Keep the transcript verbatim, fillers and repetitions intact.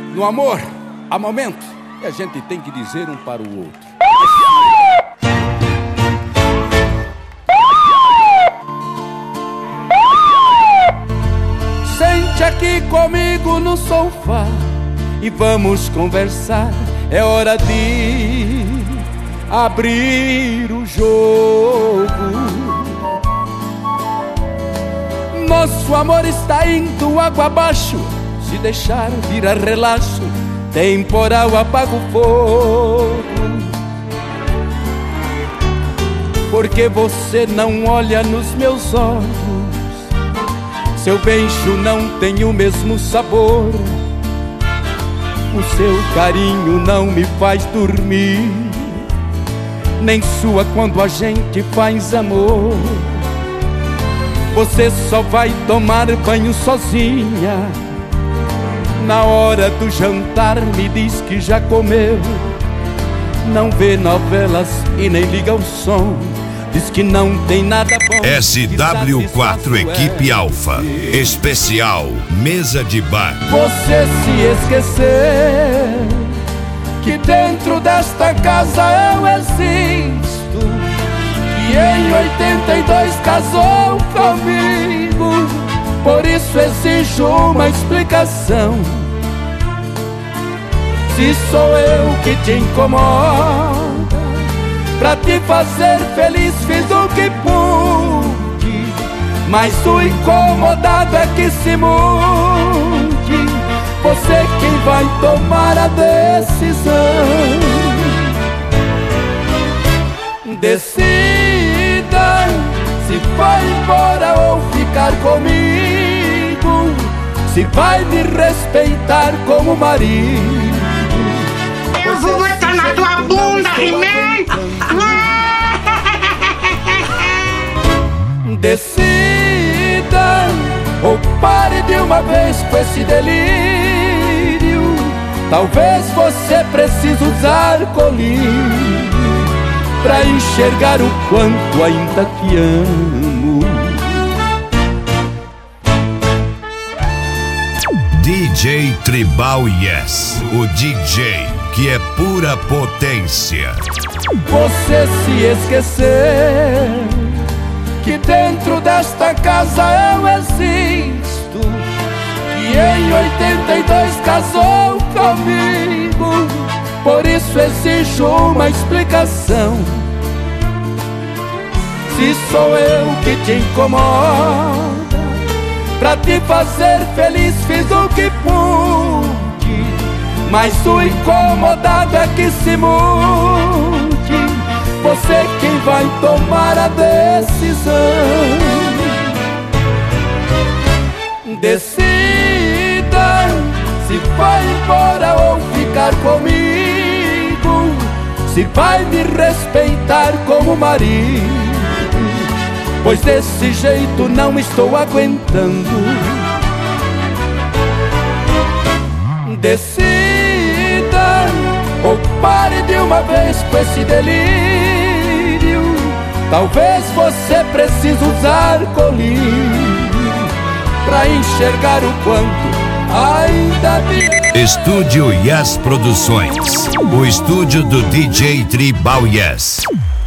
No amor, há momentos que a gente tem que dizer um para o outro. Sente aqui comigo no sofá e vamos conversar. É hora de abrir o jogo. Nosso amor está indo água abaixo. Se deixar virar relaxo, temporal apaga o fogo. Porque você não olha nos meus olhos, seu beijo não tem o mesmo sabor, o seu carinho não me faz dormir, nem sua quando a gente faz amor. Você só vai tomar banho sozinha, na hora do jantar me diz que já comeu. Não vê novelas e nem liga o som, diz que não tem nada bom. S W quatro Equipe Alfa Especial Mesa de Bar. Você se esqueceu que dentro desta casa eu existo, que em oitenta e dois casou comigo. Por isso exijo uma explicação. Se sou eu que te incomoda, pra te fazer feliz fiz o que pude, mas o incomodado é que se mude. Você quem vai tomar a decisão. Decida se vai embora ou ficar comigo, se vai me respeitar como marido. Eu vou botar na tua bunda, He-Man! Decida ou pare de uma vez com esse delírio. Talvez você precise usar colírio pra enxergar o quanto ainda te amo. D J Tribal Yes, o D J que é pura potência. Você se esqueceu que dentro desta casa eu existo, que em oitenta e dois casou comigo. Por isso exijo uma explicação. Se sou eu que te incomoda, pra te fazer feliz fiz o que pude, mas o incomodado é que se mude. Você quem vai tomar a decisão. Decida se vai embora ou ficar comigo, se vai me respeitar como marido, pois desse jeito não estou aguentando. Decida ou pare de uma vez com esse delírio. Talvez você precise usar colírio pra enxergar o quanto ainda me... Estúdio Yes Produções, o estúdio do D J Tribal Yes.